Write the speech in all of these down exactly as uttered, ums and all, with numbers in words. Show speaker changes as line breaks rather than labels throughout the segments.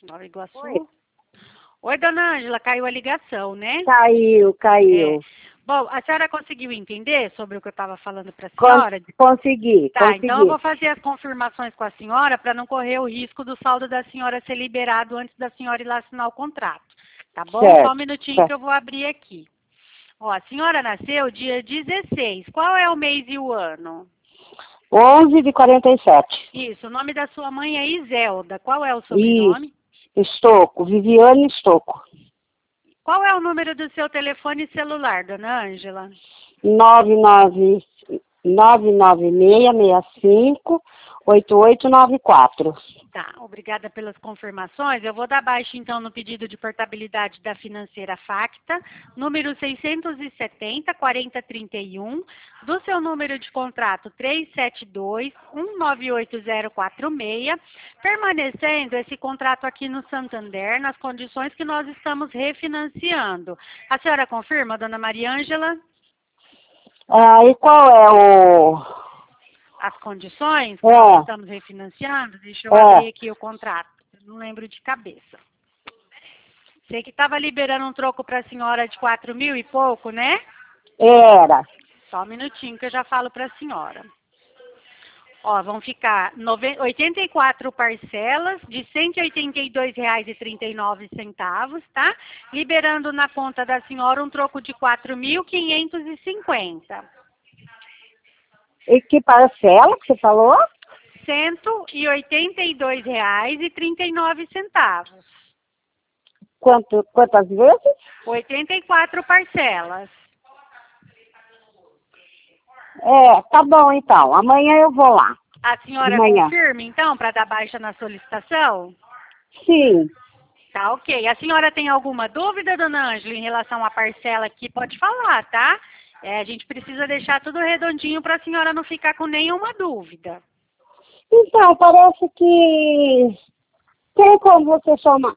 Nova Iguaçu.
Oi.
Oi, dona Ângela, caiu a ligação, né?
Caiu, caiu.
É. Bom, a senhora conseguiu entender sobre o que eu estava falando para a
Con
senhora?
consegui,
Tá,
consegui.
então eu vou fazer as confirmações com a senhora para não correr o risco do saldo da senhora ser liberado antes da senhora ir lá assinar o contrato. Tá bom?
Certo,
Só um minutinho
certo.
que eu vou abrir aqui. Ó, a senhora nasceu dia dezesseis. Qual é o mês e o ano?
onze de quarenta e sete.
Isso, o nome da sua mãe é Iselda. Qual é o sobrenome?
Isso. Estocco, Viviane Estocco.
Qual é o número do seu telefone celular, dona Ângela?
nove nove nove nove seis seis cinco oito oito nove quatro.
Tá, obrigada pelas confirmações. Eu vou dar baixa, então, no pedido de portabilidade da financeira Facta, número seiscentos e setenta, quarenta trinta e um, do seu número de contrato três sete dois, um nove oito zero quatro seis, permanecendo esse contrato aqui no Santander, nas condições que nós estamos refinanciando. A senhora confirma, dona Maria Ângela?
Ah, e qual é o...
As condições que
É.
nós estamos refinanciando? Deixa eu
É.
abrir aqui o contrato. Eu não lembro de cabeça. Sei que estava liberando um troco para a senhora de quatro mil e pouco, né?
Era.
Só um minutinho que eu já falo para a senhora. Ó, vão ficar oitenta e quatro parcelas de cento e oitenta e dois reais e trinta e nove centavos, tá? Liberando na conta da senhora um troco de quatro mil quinhentos e cinquenta.
E que parcela que você falou?
cento e oitenta e dois reais e trinta e nove centavos.
Quanto, quantas vezes?
oitenta e quatro parcelas.
É, tá bom então. Amanhã eu vou lá.
A senhora
Amanhã.
confirma, então, para dar baixa na solicitação?
Sim.
Tá, ok. A senhora tem alguma dúvida, dona Ângela, em relação à parcela aqui? Pode falar, tá? É, a gente precisa deixar tudo redondinho para a senhora não ficar com nenhuma dúvida.
Então, parece que tem como você somar.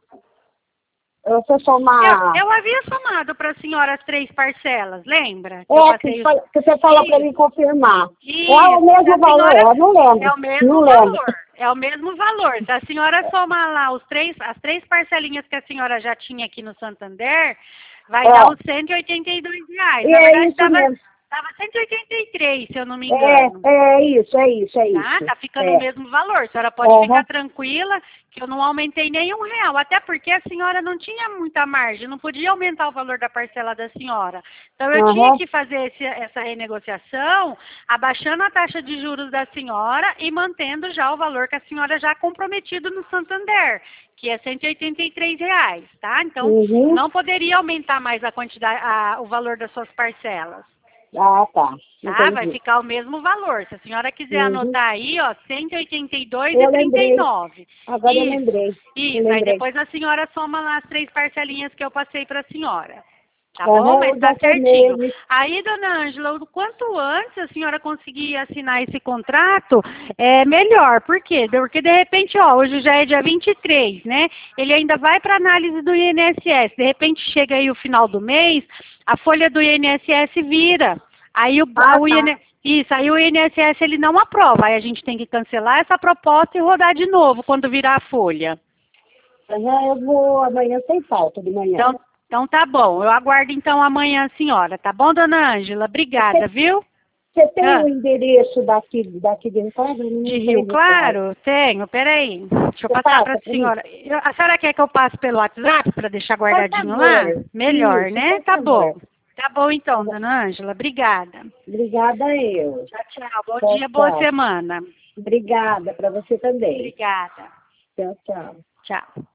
Você somar.
Eu, eu havia somado para a senhora as três parcelas, lembra? Que eu
É, que,
passei os...
fa- que você fala para mim confirmar.
Isso,
É o mesmo
a
valor,
senhora-
eu não lembro.
É o mesmo
não
valor.
lembro.
É o mesmo valor. Se a senhora somar lá os três, as três parcelinhas que a senhora já tinha aqui no Santander, vai
É.
dar os cento e oitenta e dois reais.
E
Na
é
verdade,
isso
estava
mesmo.
tava cento e oitenta e três, se eu não me
É,
engano.
é isso, é isso, é
Tá?
isso.
Tá ficando
é.
o mesmo valor. A senhora pode
Uhum.
ficar tranquila que eu não aumentei nenhum real. Até porque a senhora não tinha muita margem, não podia aumentar o valor da parcela da senhora. Então eu
Uhum.
tinha que fazer esse, essa renegociação, abaixando a taxa de juros da senhora e mantendo já o valor que a senhora já comprometido no Santander, que é cento e oitenta e três reais, tá? Então
Uhum.
não poderia aumentar mais a quantidade, a, o valor das suas parcelas.
Ah, tá.
Tá? Vai
Entendi.
ficar o mesmo valor. Se a senhora quiser
Uhum.
anotar aí, ó, cento e oitenta e dois
Eu
e trinta e
lembrei.
nove.
Agora eu
Isso,
lembrei. Eu
isso. Aí
lembrei.
depois a senhora soma lá as três parcelinhas que eu passei para a senhora. Tá
Uhum,
bom? Mas
eu
tá
já
certinho.
tomei.
Aí, dona Ângela, o quanto antes a senhora conseguir assinar esse contrato, é melhor. Por quê? Porque, de repente, ó, hoje já é dia vinte e três, né? Ele ainda vai para análise do I N S S. De repente, chega aí o final do mês, a folha do I N S S vira. Aí o,
Ah,
o
tá.
I N, isso, aí o I N S S ele não aprova. Aí a gente tem que cancelar essa proposta e rodar de novo quando virar a folha.
Uhum, eu vou amanhã sem falta de manhã.
Então, então tá bom. Eu aguardo então amanhã a senhora, tá bom, dona Ângela? Obrigada,
Você,
viu?
você tem
Ah,
o endereço daqui, daqui de Rio Claro? Eu não
de
sei
Rio
de qual.
Claro? Tenho, peraí. Deixa eu
Você
passar para
passa
a
pra mim?
senhora. Eu- A senhora quer que eu passe pelo WhatsApp para deixar
Por
guardadinho lá?
favor.
Melhor,
Isso,
né?
por
Tá
favor.
bom. Tá bom então,
Tá bom.
dona Ângela. Obrigada.
Obrigada eu.
Tchau, tchau. Bom
Tchau,
dia, boa
tchau.
semana.
Obrigada para você também.
Obrigada.
Tchau, tchau.
Tchau.